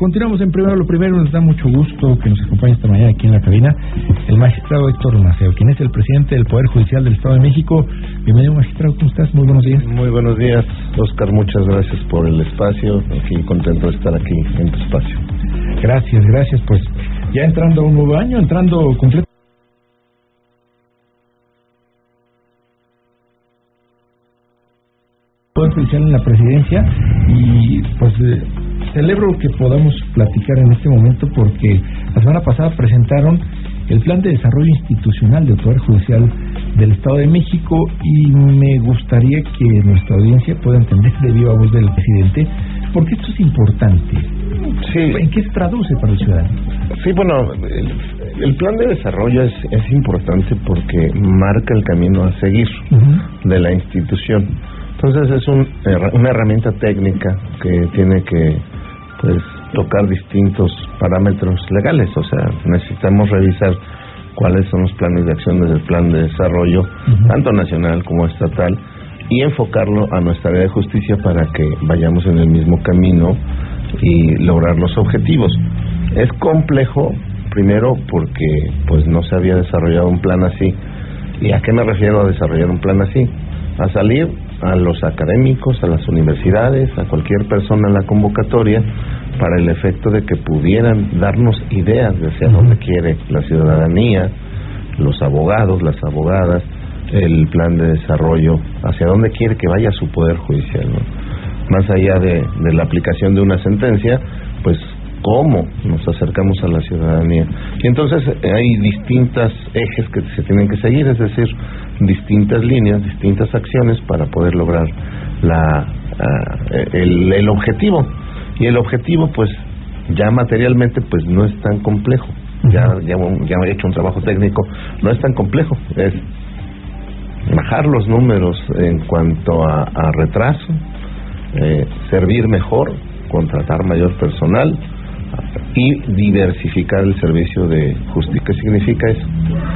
Continuamos en Primero lo Primero. Nos da mucho gusto que nos acompañe esta mañana aquí en la cabina el magistrado Héctor Maceo, quien es el presidente del Poder Judicial del Estado de México. Bienvenido, magistrado, ¿cómo estás? Muy buenos días. Muy buenos días, Oscar, muchas gracias por el espacio. Aquí contento de estar aquí en tu espacio. Gracias, pues ya entrando a un nuevo año, entrando completo Poder Judicial en la presidencia, y pues celebro que podamos platicar en este momento porque la semana pasada presentaron el Plan de Desarrollo Institucional del Poder Judicial del Estado de México, y me gustaría que nuestra audiencia pueda entender de viva voz del presidente porque esto es importante. Sí. ¿En qué se traduce para el ciudadano? Sí, bueno, el plan de desarrollo es importante porque marca el camino a seguir de la institución. Entonces es una herramienta técnica que tiene que tocar distintos parámetros legales. O sea, necesitamos revisar cuáles son los planes de acción desde el plan de desarrollo, tanto nacional como estatal, y enfocarlo a nuestra área de justicia para que vayamos en el mismo camino y lograr los objetivos. Es complejo, primero porque no se había desarrollado un plan así. ¿Y a qué me refiero a desarrollar un plan así? A salir a los académicos, a las universidades, a cualquier persona en la convocatoria, para el efecto de que pudieran darnos ideas de hacia dónde quiere la ciudadanía, los abogados, las abogadas, el plan de desarrollo, hacia dónde quiere que vaya su poder judicial, ¿no? Más allá de la aplicación de una sentencia, pues cómo nos acercamos a la ciudadanía. Y entonces hay distintos ejes que se tienen que seguir, es decir, distintas líneas, distintas acciones para poder lograr el objetivo. Y el objetivo, pues, ya materialmente, pues no es tan complejo. Ya he hecho un trabajo técnico, no es tan complejo. Es bajar los números en cuanto a retraso, servir mejor, contratar mayor personal y diversificar el servicio de justicia. ¿Qué significa eso?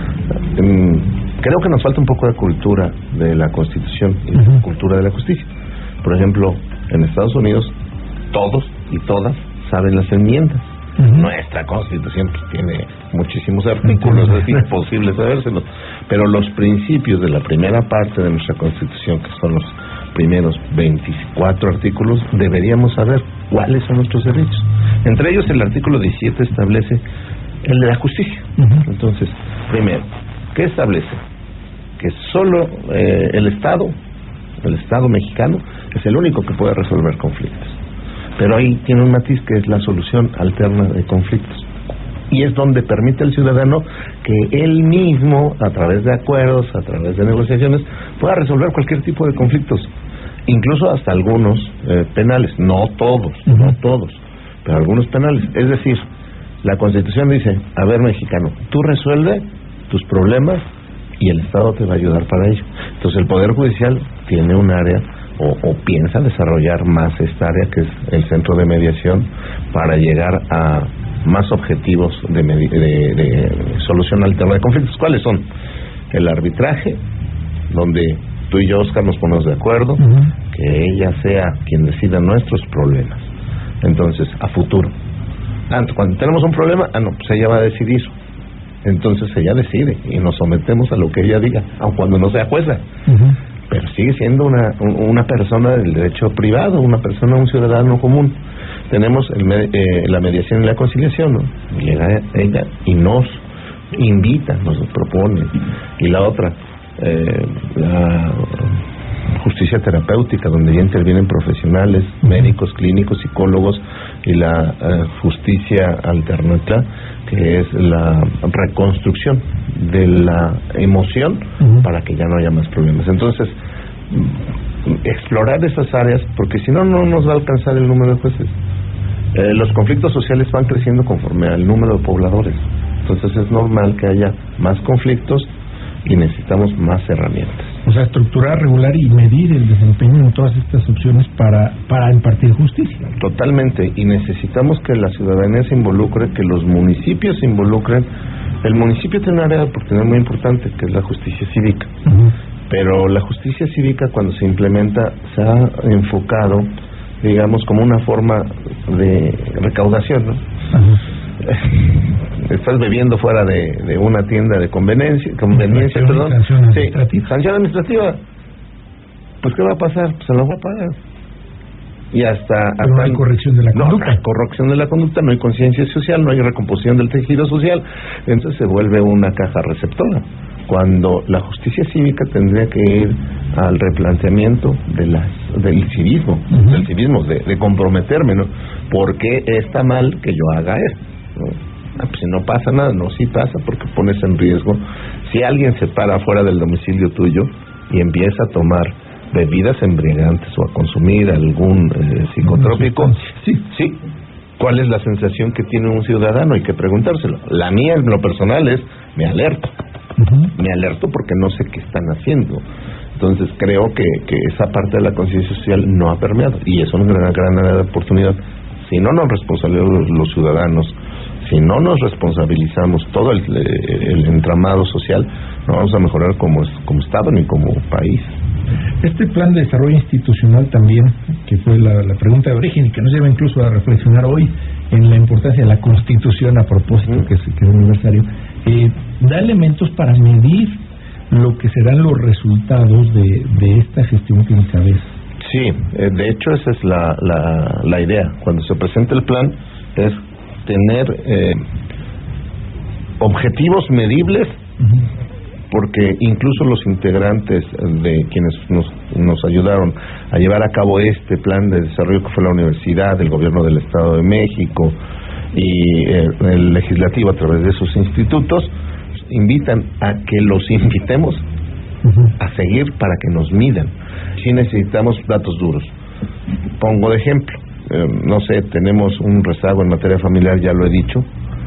Creo que nos falta un poco de cultura de la Constitución y cultura de la justicia. Por ejemplo, en Estados Unidos todos y todas saben las enmiendas. Nuestra Constitución tiene muchísimos artículos, es imposible sabérselos, pero los principios de la primera parte de nuestra Constitución, que son los primeros 24 artículos, deberíamos saber cuáles son nuestros derechos. Entre ellos, el artículo 17 establece el de la justicia. Entonces, primero, ¿qué establece? Que solo el Estado mexicano es el único que puede resolver conflictos. Pero ahí tiene un matiz, que es la solución alterna de conflictos. Y es donde permite al ciudadano que él mismo, a través de acuerdos, a través de negociaciones, pueda resolver cualquier tipo de conflictos, incluso hasta algunos penales, no todos, pero algunos penales. Es decir, la Constitución dice: a ver, mexicano, tú resuelve tus problemas y el Estado te va a ayudar para ello. Entonces el Poder Judicial tiene un área, o piensa desarrollar más esta área, que es el centro de mediación, para llegar a más objetivos de solución alterna de conflictos. ¿Cuáles son? El arbitraje, donde tú y yo, Oscar, nos ponemos de acuerdo, que ella sea quien decida nuestros problemas. Entonces, a futuro, cuando tenemos un problema, pues ella va a decidir. Entonces ella decide y nos sometemos a lo que ella diga, aun cuando no sea jueza. Pero sigue siendo una persona del derecho privado, un ciudadano común. Tenemos la mediación y la conciliación, ¿no? Llega ella y nos invita, nos propone. Y la otra, la justicia terapéutica, donde ya intervienen profesionales, médicos, clínicos, psicólogos, y la justicia alternativa, que es la reconstrucción de la emoción para que ya no haya más problemas. Entonces, explorar esas áreas, porque si no, no nos va a alcanzar el número de jueces. Los conflictos sociales van creciendo conforme al número de pobladores. Entonces es normal que haya más conflictos y necesitamos más herramientas. O sea, estructurar, regular y medir el desempeño en todas estas opciones para impartir justicia. Totalmente, y necesitamos que la ciudadanía se involucre, que los municipios se involucren. El municipio tiene una área de oportunidad muy importante, que es la justicia cívica. Pero la justicia cívica, cuando se implementa, se ha enfocado digamos, como una forma de recaudación, ¿no? Estás bebiendo fuera de una tienda de conveniencia, perdón. Sanción administrativa. Sí, sanción administrativa. Pues ¿qué va a pasar? Pues se lo va a pagar. Y hasta no hay corrección de la conducta. No hay corrección de la conducta, no hay conciencia social, no hay recomposición del tejido social. Entonces se vuelve una caja receptora, cuando la justicia cívica tendría que ir al replanteamiento del civismo, de comprometerme, ¿no? ¿Por qué está mal que yo haga esto? ¿No? Pues si no pasa nada. No, sí pasa, porque pones en riesgo. Si alguien se para fuera del domicilio tuyo y empieza a tomar bebidas embriagantes o a consumir algún psicotrópico, sí. ¿Cuál es la sensación que tiene un ciudadano? Hay que preguntárselo. La mía, en lo personal, es me alerto. Me alerto porque no sé qué están haciendo. Entonces creo que esa parte de la conciencia social no ha permeado, y es una gran área de oportunidad. Si no nos responsabilizamos los ciudadanos, si no nos responsabilizamos todo el entramado social, no vamos a mejorar como Estado ni como país. Este plan de desarrollo institucional también, que fue la pregunta de origen y que nos lleva incluso a reflexionar hoy en la importancia de la Constitución a propósito que es aniversario, da elementos para medir lo que serán los resultados de esta gestión que encabeza. Sí, de hecho esa es la idea. Cuando se presenta el plan es tener objetivos medibles, porque incluso los integrantes de quienes nos ayudaron a llevar a cabo este plan de desarrollo, que fue la universidad, el gobierno del Estado de México y el legislativo a través de sus institutos, invitan a que los invitemos a seguir para que nos midan. Si necesitamos datos duros. Pongo de ejemplo, no sé, tenemos un rezago en materia familiar, ya lo he dicho,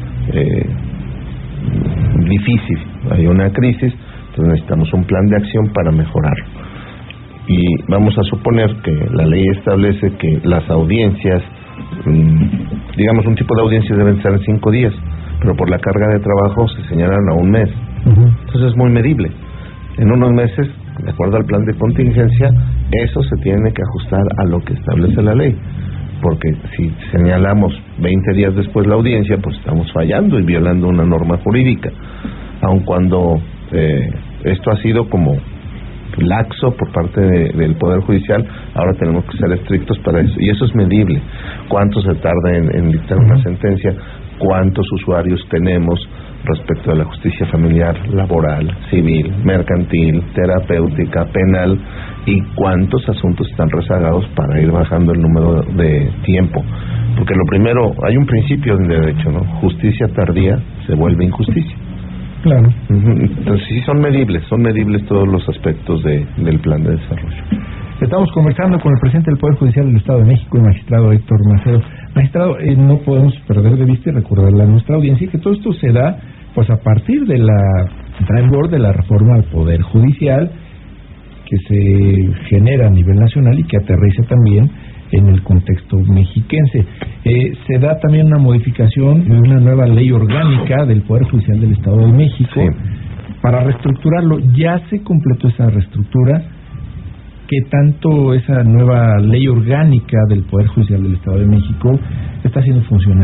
difícil, hay una crisis, entonces necesitamos un plan de acción para mejorarlo. Y vamos a suponer que la ley establece que las audiencias, digamos un tipo de audiencias deben ser en 5 días, pero por la carga de trabajo se señalan a 1 mes. Entonces es muy medible. En unos meses, de acuerdo al plan de contingencia, eso se tiene que ajustar a lo que establece la ley, porque si señalamos 20 días después la audiencia, pues estamos fallando y violando una norma jurídica, aun cuando esto ha sido como laxo por parte del Poder Judicial. Ahora tenemos que ser estrictos para eso, y eso es medible. ¿Cuánto se tarda en dictar una sentencia? ¿Cuántos usuarios tenemos respecto a la justicia familiar, laboral, civil, mercantil, terapéutica, penal? ¿Y cuántos asuntos están rezagados para ir bajando el número de tiempo? Porque lo primero, hay un principio en derecho, ¿no? Justicia tardía se vuelve injusticia. Claro. Entonces sí son medibles todos los aspectos del plan de desarrollo. Estamos conversando con el presidente del Poder Judicial del Estado de México, el magistrado Héctor Macedo. Magistrado, no podemos perder de vista y recordarle a nuestra audiencia que todo esto se da pues a partir de la entrada en vigor de la reforma al Poder Judicial, que se genera a nivel nacional y que aterriza también en el contexto mexiquense. Se da también una modificación de una nueva ley orgánica del Poder Judicial del Estado de México para reestructurarlo. Ya se completó esa reestructura. ¿Qué tanto esa nueva ley orgánica del Poder Judicial del Estado de México está siendo funcional?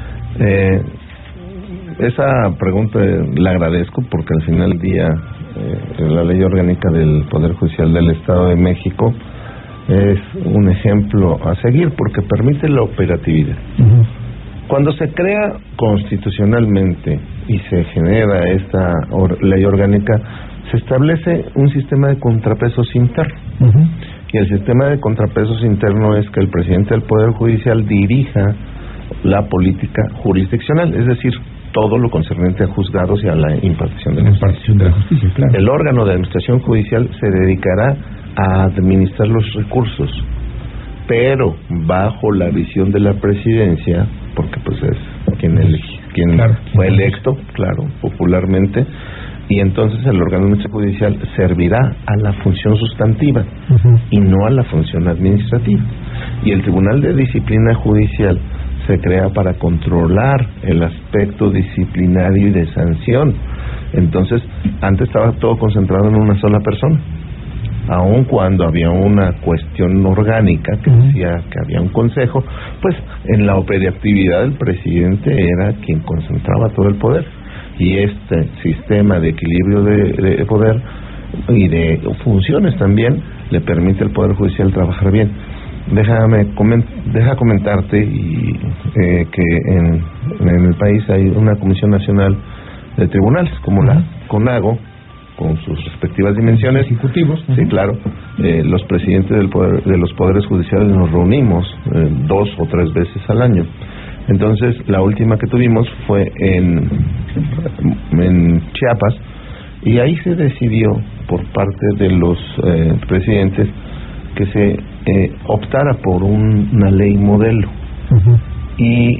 Esa pregunta la agradezco, porque al final del día la ley orgánica del Poder Judicial del Estado de México es un ejemplo a seguir, porque permite la operatividad. Cuando se crea constitucionalmente y se genera esta ley orgánica, se establece un sistema de contrapesos interno. Y el sistema de contrapesos interno es que el presidente del Poder Judicial dirija la política jurisdiccional, es decir, todo lo concerniente a juzgados y a la impartición de la justicia. Claro. El órgano de administración judicial se dedicará a administrar los recursos, pero bajo la visión de la presidencia, porque pues es quien fue electo, popularmente, y entonces el órgano de administración judicial servirá a la función sustantiva y no a la función administrativa. Y el Tribunal de Disciplina Judicial se crea para controlar el aspecto disciplinario y de sanción. Entonces, antes estaba todo concentrado en una sola persona, aun cuando había una cuestión orgánica que decía que había un consejo, pues en la operatividad el presidente era quien concentraba todo el poder, y este sistema de equilibrio de poder y de funciones también le permite al Poder Judicial trabajar bien. Deja comentarte que en el país hay una Comisión Nacional de Tribunales, como la CONAGO, con sus respectivas dimensiones. Ejecutivos. Sí, claro. Los presidentes de los poderes judiciales nos reunimos 2 o 3 veces al año. Entonces, la última que tuvimos fue en Chiapas, y ahí se decidió por parte de los presidentes que se optara por una ley modelo. Y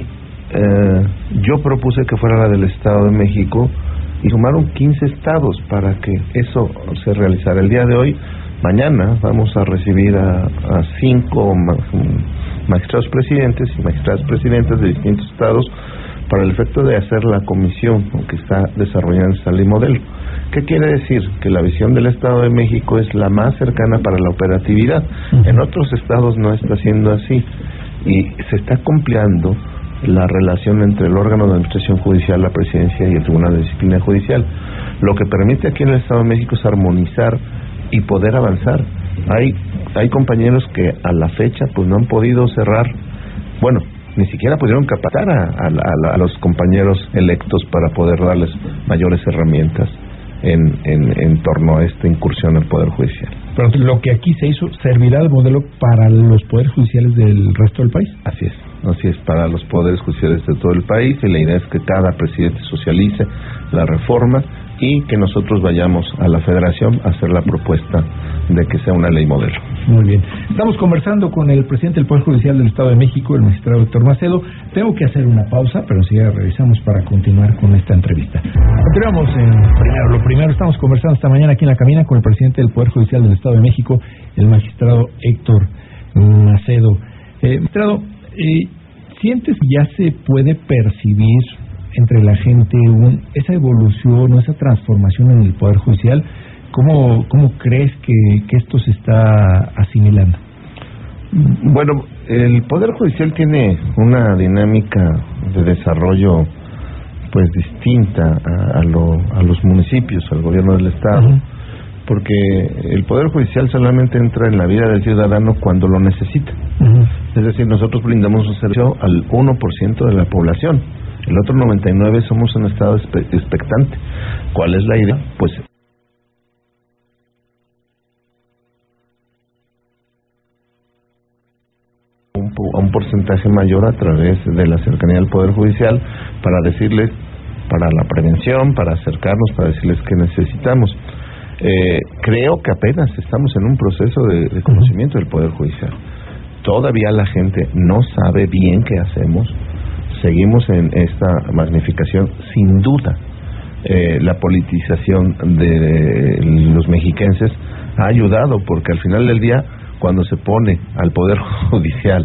yo propuse que fuera la del Estado de México, y sumaron 15 estados para que eso se realizara. El día de hoy, mañana, vamos a recibir a 5 magistrados presidentes y magistradas presidentas de distintos estados para el efecto de hacer la comisión que está desarrollando esta ley modelo. ¿Qué quiere decir? Que la visión del Estado de México es la más cercana para la operatividad. En otros estados no está siendo así, y se está complicando la relación entre el órgano de administración judicial, la presidencia y el Tribunal de Disciplina Judicial. Lo que permite aquí en el Estado de México es armonizar y poder avanzar. Hay compañeros que a la fecha pues no han podido cerrar, bueno, ni siquiera pudieron capacitar a los compañeros electos para poder darles mayores herramientas en torno a esta incursión al Poder Judicial. Pero lo que aquí se hizo servirá de modelo para los poderes judiciales del resto del país. Así es, para los poderes judiciales de todo el país, y la idea es que cada presidente socialice la reforma y que nosotros vayamos a la Federación a hacer la propuesta de que sea una ley modelo. Muy bien. Estamos conversando con el presidente del Poder Judicial del Estado de México, el magistrado Héctor Macedo. Tengo que hacer una pausa, pero enseguida regresamos para continuar con esta entrevista. Continuamos lo primero. Estamos conversando esta mañana aquí en La Cabina con el presidente del Poder Judicial del Estado de México, el magistrado Héctor Macedo. Magistrado, ¿sientes que ya se puede percibir entre la gente esa evolución o esa transformación en el Poder Judicial? ¿Cómo crees que esto se está asimilando? Bueno, el Poder Judicial tiene una dinámica de desarrollo pues distinta a los municipios, al gobierno del Estado, porque el Poder Judicial solamente entra en la vida del ciudadano cuando lo necesita. Es decir, nosotros brindamos un servicio al 1% de la población, el otro 99% somos un estado expectante. ¿Cuál es la idea? Pues a un porcentaje mayor a través de la cercanía al Poder Judicial, para decirles, para la prevención, para acercarnos, para decirles que necesitamos. Creo que apenas estamos en un proceso de conocimiento del Poder Judicial. Todavía la gente no sabe bien qué hacemos. Seguimos en esta magnificación. Sin duda, la politización de los mexiquenses ha ayudado, porque al final del día, cuando se pone al Poder Judicial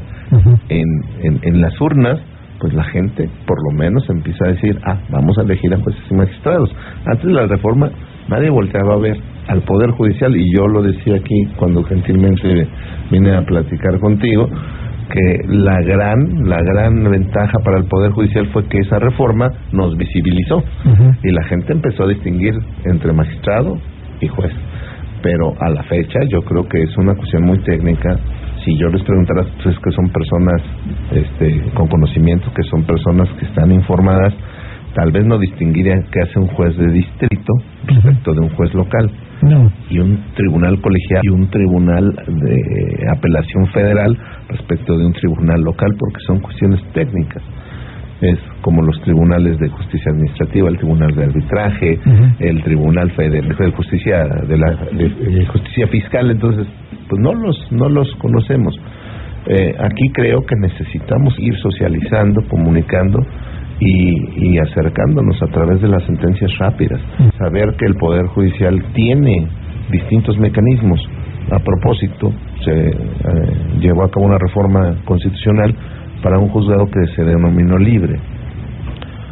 en las urnas, pues la gente por lo menos empieza a decir, vamos a elegir a jueces y magistrados. Antes de la reforma nadie volteaba a ver al Poder Judicial, y yo lo decía aquí cuando gentilmente vine a platicar contigo, que la gran ventaja para el Poder Judicial fue que esa reforma nos visibilizó, y la gente empezó a distinguir entre magistrado y juez. Pero a la fecha yo creo que es una cuestión muy técnica. Si yo les preguntara, pues, que son personas con conocimiento, que son personas que están informadas, tal vez no distinguirían qué hace un juez de distrito respecto de un juez local, y un tribunal colegial y un tribunal de apelación federal respecto de un tribunal local, porque son cuestiones técnicas. Es como los tribunales de justicia administrativa, el tribunal de arbitraje, el tribunal federal de justicia de justicia fiscal. Entonces, pues no los conocemos. Aquí creo que necesitamos ir socializando, comunicando y acercándonos a través de las sentencias rápidas. Saber que el Poder Judicial tiene distintos mecanismos. A propósito, se llevó a cabo una reforma constitucional para un juzgado que se denominó libre,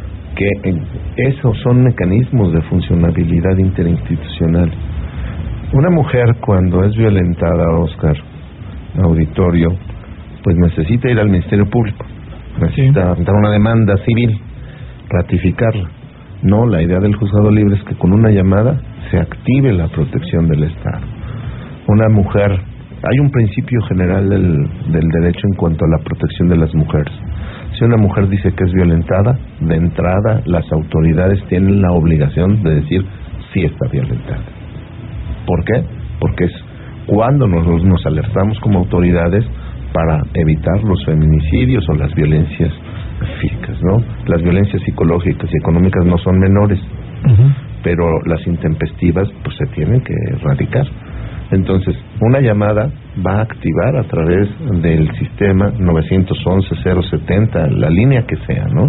que esos son mecanismos de funcionabilidad interinstitucional. Una mujer cuando es violentada, Oscar, auditorio, pues necesita ir al Ministerio Público, necesita dar una demanda civil, ratificarla. No, la idea del juzgado libre es que con una llamada se active la protección del Estado. Una mujer, hay un principio general del derecho en cuanto a la protección de las mujeres. Si una mujer dice que es violentada, de entrada las autoridades tienen la obligación de decir sí está violentada. ¿Por qué? Porque es cuando nos alertamos como autoridades para evitar los feminicidios o las violencias físicas, ¿no? Las violencias psicológicas y económicas no son menores, pero las intempestivas pues se tienen que erradicar. Entonces, una llamada va a activar a través del sistema 911-070, la línea que sea, ¿no?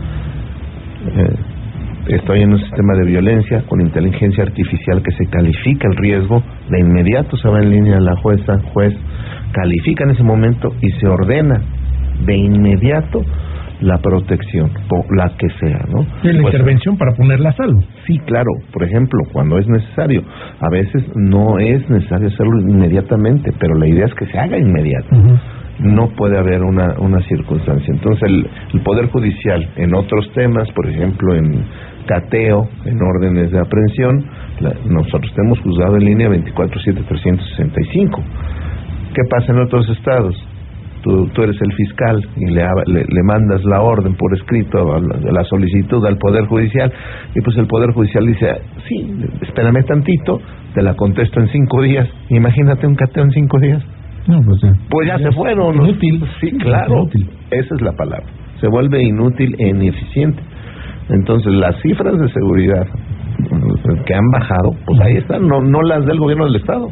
Estoy en un sistema de violencia con inteligencia artificial que se califica el riesgo, de inmediato se va en línea la juez, califica en ese momento y se ordena de inmediato la protección, la que sea, ¿no? Y la intervención para ponerla a salvo. Sí, claro, por ejemplo, cuando es necesario. A veces no es necesario hacerlo inmediatamente, pero la idea es que se haga inmediato. No puede haber una circunstancia. Entonces el Poder Judicial en otros temas, por ejemplo en cateo, en órdenes de aprehensión, nosotros tenemos juzgado en línea 24/7/365. ¿Qué pasa en otros estados? Tú eres el fiscal y le mandas la orden por escrito, la solicitud al Poder Judicial, y pues el Poder Judicial dice, sí, espérame tantito, te la contesto en 5 días. Imagínate un cateo en 5 días. No, pues ya se fueron. Inútil. Sí, claro, inútil. Esa es la palabra. Se vuelve inútil e ineficiente. Entonces las cifras de seguridad que han bajado, pues ahí están, no las da el gobierno del Estado,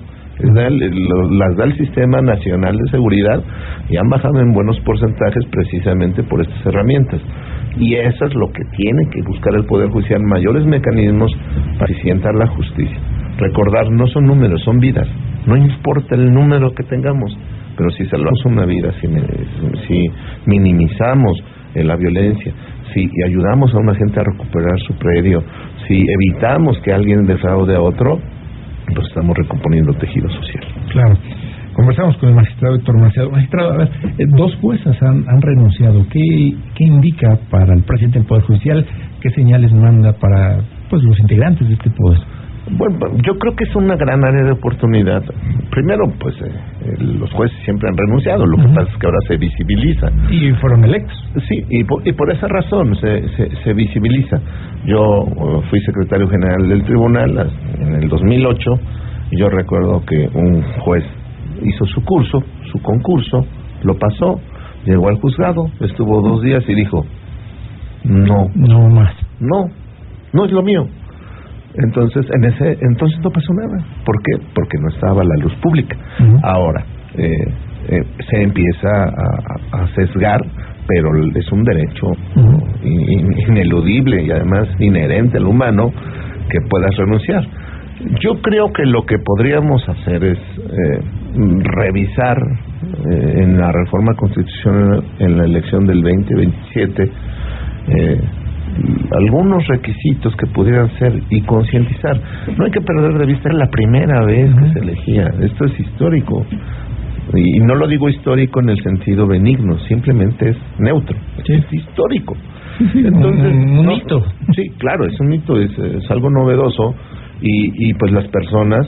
las da el Sistema Nacional de Seguridad, y han bajado en buenos porcentajes precisamente por estas herramientas. Y eso es lo que tiene que buscar el Poder Judicial, mayores mecanismos para eficientar la justicia. Recordar, no son números, son vidas. No importa el número que tengamos, pero si salvamos una vida, si minimizamos la violencia, si ayudamos a una gente a recuperar su predio, si evitamos que alguien defraude a otro, pues estamos recomponiendo tejido social. Claro. Conversamos con el magistrado Héctor Macedo. Magistrado, a ver, 2 juezas han renunciado. ¿Qué indica para el presidente del Poder Judicial? ¿Qué señales manda para los integrantes de este poder? Bueno, yo creo que es una gran área de oportunidad. Primero, pues los jueces siempre han renunciado, lo que pasa es que ahora se visibiliza. Y fueron electos. Sí, y por esa razón se visibiliza. Yo fui secretario general del tribunal en el 2008, y yo recuerdo que un juez hizo su concurso, lo pasó, llegó al juzgado, estuvo 2 días y dijo, no más. No es lo mío. Entonces no pasó nada. ¿Por qué? Porque no estaba la luz pública. Ahora se empieza a sesgar, pero es un derecho ineludible y además inherente al humano que puedas renunciar. Yo creo que lo que podríamos hacer es revisar en la reforma constitucional en la elección del 2027 algunos requisitos que pudieran ser y concientizar. No hay que perder de vista, era la primera vez que se elegía. Esto es histórico. Y no lo digo histórico en el sentido benigno, simplemente es neutro. Es histórico. Entonces, un hito. Sí, claro, es un hito, es algo novedoso. Y pues las personas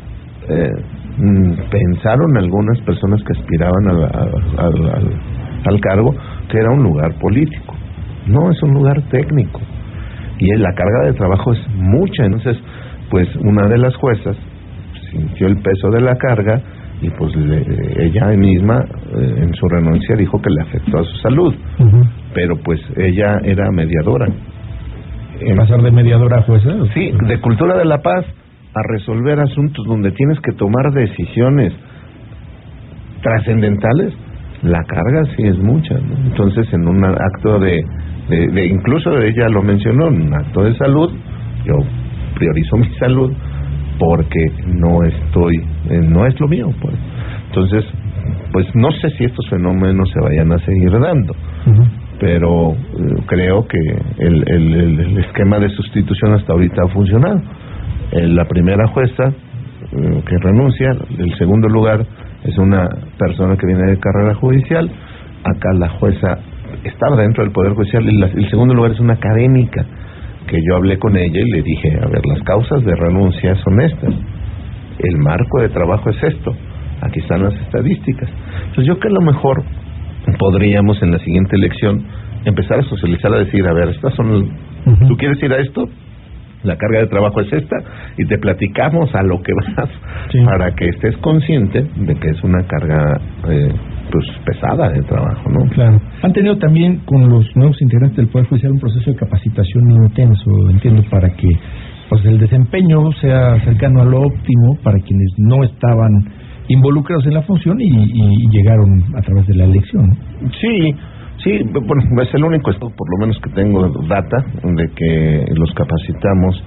pensaron, algunas personas que aspiraban al cargo, que era un lugar político. No, es un lugar técnico y la carga de trabajo es mucha. Entonces, pues una de las juezas sintió el peso de la carga y pues ella misma en su renuncia dijo que le afectó a su salud. Pero pues ella era mediadora. ¿Pasar de mediadora a jueza? Sí, de cultura de la paz a resolver asuntos donde tienes que tomar decisiones trascendentales, la carga sí es mucha, ¿no? Entonces, en un acto de incluso ella lo mencionó, en un acto de salud, yo priorizo mi salud porque no es lo mío, pues. Entonces, pues no sé si estos fenómenos se vayan a seguir dando, pero creo que el esquema de sustitución hasta ahorita ha funcionado. La primera jueza que renuncia. El segundo lugar es una persona que viene de carrera judicial. Acá la jueza estaba dentro del Poder Judicial. Y el segundo lugar es una académica, que yo hablé con ella y le dije, a ver, las causas de renuncia son estas, el marco de trabajo es esto, aquí están las estadísticas. Entonces yo creo que a lo mejor podríamos en la siguiente elección empezar a socializar, a decir, a ver, estas son, ¿tú quieres ir a esto? La carga de trabajo es esta, y te platicamos a lo que vas, para que estés consciente de que es una carga pues pesada de trabajo, ¿no? Claro. Han tenido también con los nuevos integrantes del Poder Judicial un proceso de capacitación intenso, entiendo, para que pues el desempeño sea cercano a lo óptimo para quienes no estaban involucrados en la función y llegaron a través de la elección. Sí, bueno, es el único estado, por lo menos que tengo data, de que los capacitamos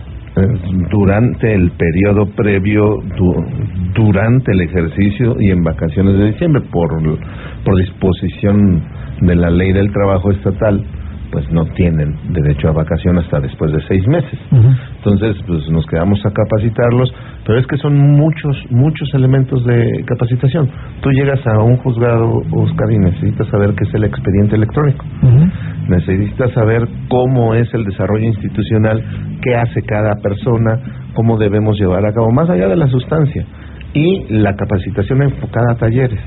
durante el periodo previo, durante el ejercicio y en vacaciones de diciembre, por disposición de la ley del trabajo estatal, pues no tienen derecho a vacación hasta después de 6 meses. Entonces, pues nos quedamos a capacitarlos, pero es que son muchos elementos de capacitación. Tú llegas a un juzgado, Oscar, y necesitas saber qué es el expediente electrónico. Necesitas saber cómo es el desarrollo institucional, qué hace cada persona, cómo debemos llevar a cabo, más allá de la sustancia, y la capacitación enfocada a talleres.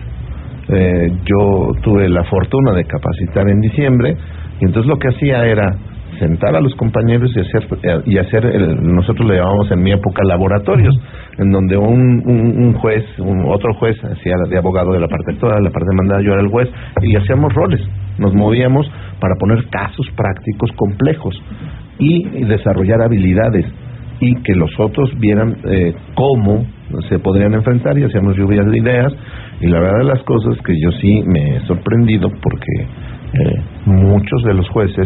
Yo tuve la fortuna de capacitar en diciembre, y entonces lo que hacía era sentar a los compañeros y hacer nosotros le llamamos en mi época laboratorios, en donde un juez, otro juez hacía de abogado de la parte actual, la parte demandada, yo era el juez, y hacíamos roles, nos movíamos para poner casos prácticos complejos y desarrollar habilidades, y que los otros vieran cómo se podrían enfrentar, y hacíamos lluvias de ideas. Y la verdad de las cosas que yo sí me he sorprendido, porque muchos de los jueces,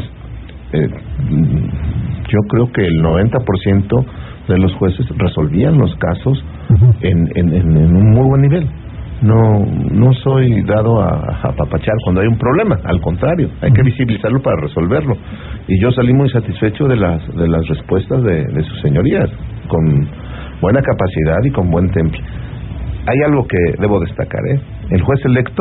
yo creo que el 90% de los jueces resolvían los casos en un muy buen nivel. No soy dado a apapachar cuando hay un problema, al contrario, hay que visibilizarlo para resolverlo. Y yo salí muy satisfecho de las respuestas de sus señorías, con buena capacidad y con buen temple. Hay algo que debo destacar, el juez electo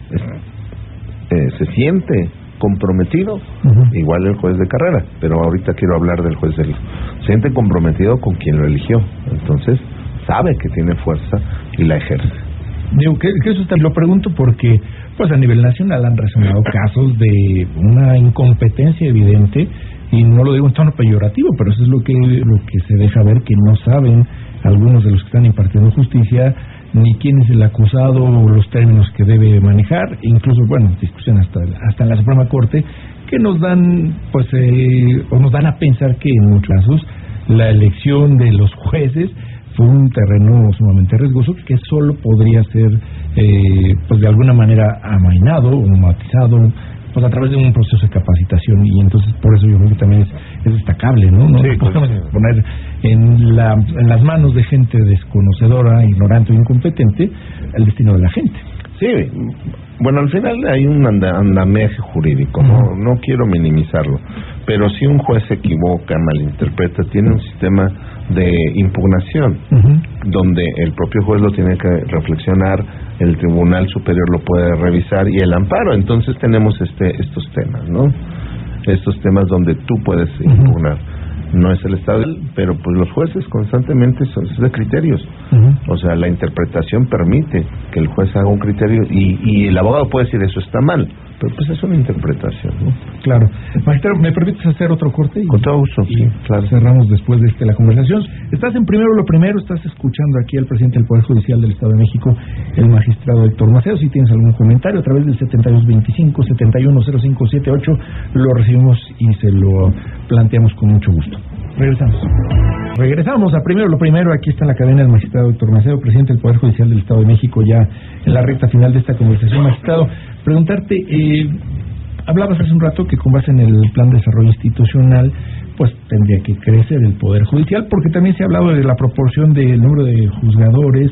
se siente comprometido, igual el juez de carrera, pero ahorita quiero hablar del juez electo. Se siente comprometido con quien lo eligió, entonces sabe que tiene fuerza y la ejerce. Digo que eso lo pregunto porque pues a nivel nacional han resonado casos de una incompetencia evidente, y no lo digo en tono peyorativo, pero eso es lo que se deja ver, que no saben algunos de los que están impartiendo justicia ni quién es el acusado o los términos que debe manejar, incluso, bueno, discusión hasta en la Suprema Corte, que nos dan pues o nos dan a pensar que en muchos casos la elección de los jueces fue un terreno sumamente riesgoso, que solo podría ser pues de alguna manera amainado o matizado pues a través de un proceso de capacitación, y entonces por eso yo creo que también es destacable, ¿no? No podemos poner en las manos de gente desconocedora, ignorante o incompetente el destino de la gente. Sí, bueno, al final hay un andamiaje jurídico, no quiero minimizarlo, pero si un juez se equivoca, malinterpreta, tiene un sistema de impugnación, donde el propio juez lo tiene que reflexionar, el Tribunal Superior lo puede revisar, y el amparo. Entonces tenemos estos temas, ¿no? Estos temas donde tú puedes impugnar. No es el Estado, pero pues los jueces constantemente son de criterios. O sea, la interpretación permite que el juez haga un criterio, y el abogado puede decir eso está mal, pero pues es una interpretación, ¿no? Claro. Magistrado, ¿me permites hacer otro corte? Con todo gusto. Sí, claro. Cerramos después de la conversación. Estás en Primero lo Primero, estás escuchando aquí al presidente del Poder Judicial del Estado de México, el magistrado Héctor Macedo. Si tienes algún comentario, a través del 7225-710578, lo recibimos y se lo planteamos con mucho gusto. Regresamos a Primero lo Primero. Aquí está en la cadena el magistrado Héctor Macedo, presidente del Poder Judicial del Estado de México, ya en la recta final de esta conversación. Magistrado, preguntarte, hablabas hace un rato que con base en el Plan de Desarrollo Institucional pues tendría que crecer el Poder Judicial, porque también se ha hablado de la proporción del número de juzgadores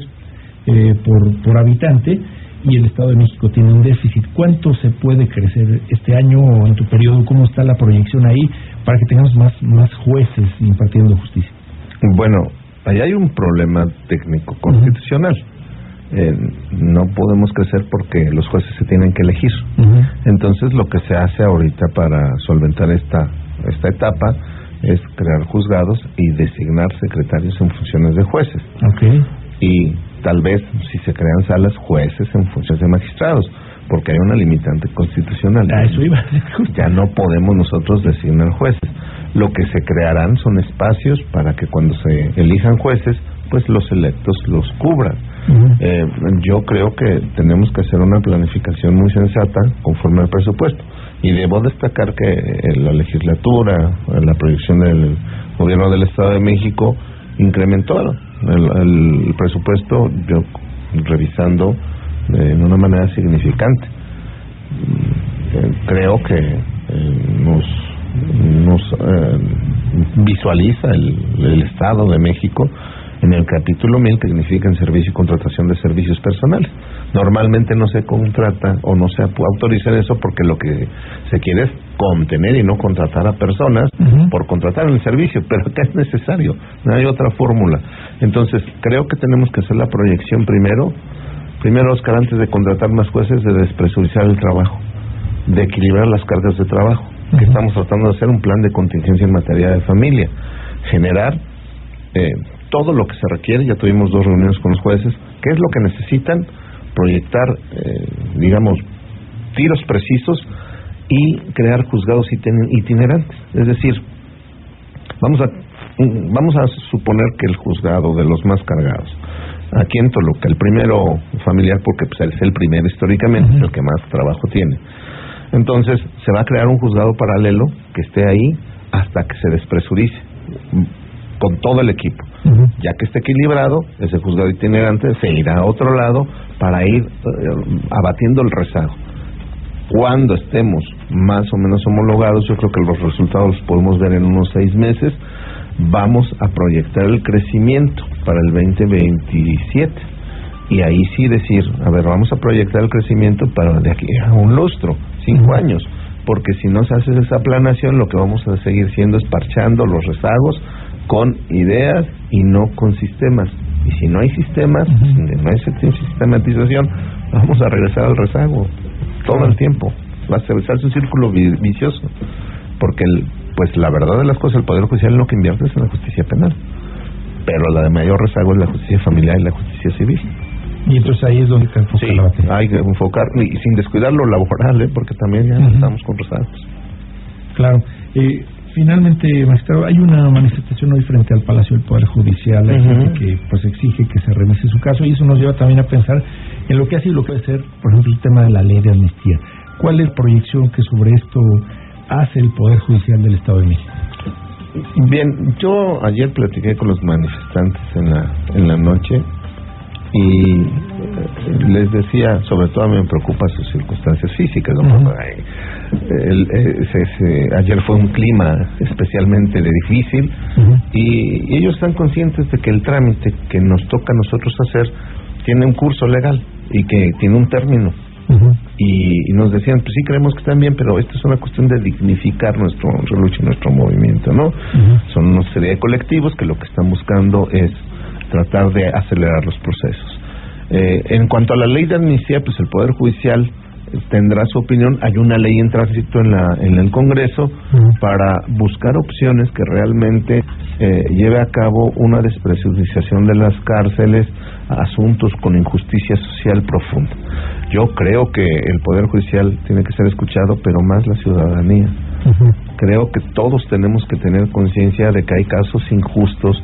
por habitante, y el Estado de México tiene un déficit. ¿Cuánto se puede crecer este año o en tu periodo? ¿Cómo está la proyección ahí para que tengamos más jueces impartiendo justicia? Bueno, ahí hay un problema técnico constitucional. No podemos crecer porque los jueces se tienen que elegir. Entonces lo que se hace ahorita para solventar esta etapa es crear juzgados y designar secretarios en funciones de jueces. Y tal vez, si se crean salas, jueces en funciones de magistrados, porque hay una limitante constitucional. Eso iba. Ya no podemos nosotros designar jueces. Lo que se crearán son espacios para que cuando se elijan jueces, pues los electos los cubran. Yo creo que tenemos que hacer una planificación muy sensata conforme al presupuesto. Y debo destacar que la legislatura, la proyección del gobierno del Estado de México, incrementó el presupuesto, yo revisando de una manera significante. Creo que nos visualiza el Estado de México en el capítulo 1000, que significa en servicio y contratación de servicios personales. Normalmente no se contrata o no se autoriza eso porque lo que se quiere es contener y no contratar a personas por contratar en el servicio, pero acá es necesario, no hay otra fórmula. Entonces creo que tenemos que hacer la proyección primero, Oscar, antes de contratar más jueces, de despresurizar el trabajo, de equilibrar las cargas de trabajo, que estamos tratando de hacer un plan de contingencia en materia de familia, generar todo lo que se requiere. Ya tuvimos 2 reuniones con los jueces. ¿Qué es lo que necesitan? Proyectar, digamos, tiros precisos y crear juzgados itinerantes. Es decir, vamos a suponer que el juzgado de los más cargados, aquí en Toluca, el primero familiar, porque pues es el primero históricamente, es el que más trabajo tiene. Entonces se va a crear un juzgado paralelo que esté ahí hasta que se despresurice con todo el equipo. Ya que esté equilibrado, ese juzgado itinerante se irá a otro lado para ir abatiendo el rezago. Cuando estemos más o menos homologados, yo creo que los resultados los podemos ver en unos 6 meses. Vamos a proyectar el crecimiento para el 2027 y ahí sí decir, a ver, vamos a proyectar el crecimiento para de aquí a un lustro, 5 años, porque si no se hace esa planación, lo que vamos a seguir siendo es parchando los rezagos con ideas y no con sistemas. Y si no hay sistemas, no hay sistematización, vamos a regresar al rezago todo el tiempo. Va a ser un círculo vicioso, porque pues la verdad de las cosas, el Poder Judicial lo que invierte es en la justicia penal, pero la de mayor rezago es la justicia familiar y la justicia civil. Y entonces ahí es donde se enfoca la batería. Hay que enfocar, y sin descuidar lo laboral, porque también ya estamos con rezagos. Claro. Finalmente, magistrado, hay una manifestación hoy frente al Palacio del Poder Judicial, hay gente que pues exige que se revise su caso, y eso nos lleva también a pensar en lo que ha sido y lo que va a ser, por ejemplo, el tema de la ley de amnistía. ¿Cuál es la proyección que sobre esto hace el Poder Judicial del Estado de México? Bien, yo ayer platiqué con los manifestantes en la noche y les decía, sobre todo a mí me preocupan sus circunstancias físicas, ¿no? Ayer fue un clima especialmente difícil y ellos están conscientes de que el trámite que nos toca a nosotros hacer tiene un curso legal y que tiene un término. Y nos decían, pues sí, creemos que están bien, pero esto es una cuestión de dignificar nuestra lucha y nuestro movimiento, ¿no? Son una serie de colectivos que lo que están buscando es tratar de acelerar los procesos. En cuanto a la ley de amnistía, pues el Poder Judicial tendrá su opinión. Hay una ley en tránsito en el Congreso para buscar opciones que realmente lleve a cabo una despresurización de las cárceles a asuntos con injusticia social profunda. Yo creo que el Poder Judicial tiene que ser escuchado, pero más la ciudadanía. Creo que todos tenemos que tener conciencia de que hay casos injustos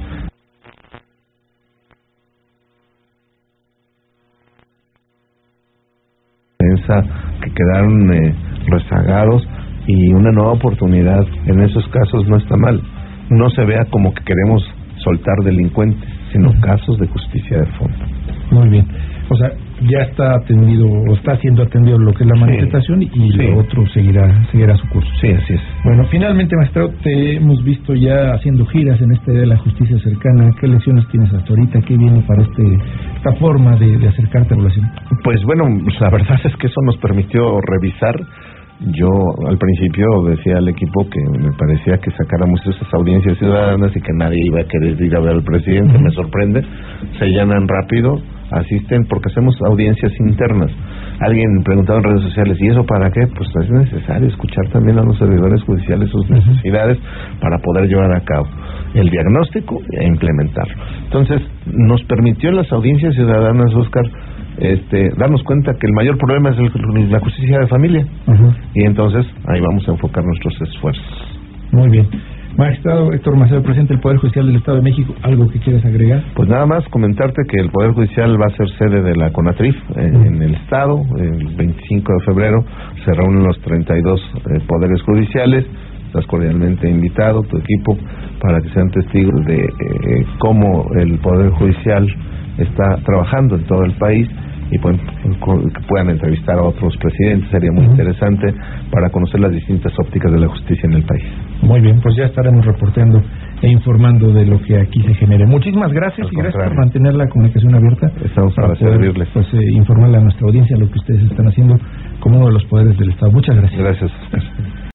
que quedaron rezagados, y una nueva oportunidad en esos casos no está mal. No se vea como que queremos soltar delincuentes, sino casos de justicia de fondo. Muy bien. O sea, ya está atendido o está siendo atendido lo que es la manifestación y lo otro seguirá su curso. Sí, así es. Bueno, finalmente, magistrado, te hemos visto ya haciendo giras en este de la justicia cercana. ¿Qué lecciones tienes hasta ahorita? ¿Qué viene para esta forma de acercarte a la población? Pues bueno, la verdad es que eso nos permitió revisar Yo al principio decía al equipo que me parecía que sacáramos esas audiencias ciudadanas y que nadie iba a querer ir a ver al presidente. Me sorprende, se llenan rápido, asisten porque hacemos audiencias internas. Alguien preguntaba en redes sociales, ¿y eso para qué? Pues es necesario escuchar también a los servidores judiciales sus necesidades para poder llevar a cabo el diagnóstico e implementarlo. Entonces, nos permitió en las audiencias ciudadanas, Oscar, darnos cuenta que el mayor problema es la justicia de familia. Y entonces ahí vamos a enfocar nuestros esfuerzos. Muy bien. Magistrado Héctor Macedo, presidente del Poder Judicial del Estado de México, ¿algo que quieras agregar? Pues nada más comentarte que el Poder Judicial va a ser sede de la CONATRIF en el Estado. El 25 de febrero se reúnen los 32 poderes judiciales. Estás cordialmente invitado, tu equipo, para que sean testigos de cómo el Poder Judicial está trabajando en todo el país y que puedan entrevistar a otros presidentes. Sería muy interesante para conocer las distintas ópticas de la justicia en el país. Muy bien, pues ya estaremos reportando e informando de lo que aquí se genere. Muchísimas gracias y gracias por mantener la comunicación abierta. Estamos para servirles. Pues informarle a nuestra audiencia lo que ustedes están haciendo como uno de los poderes del Estado. Muchas gracias. Gracias.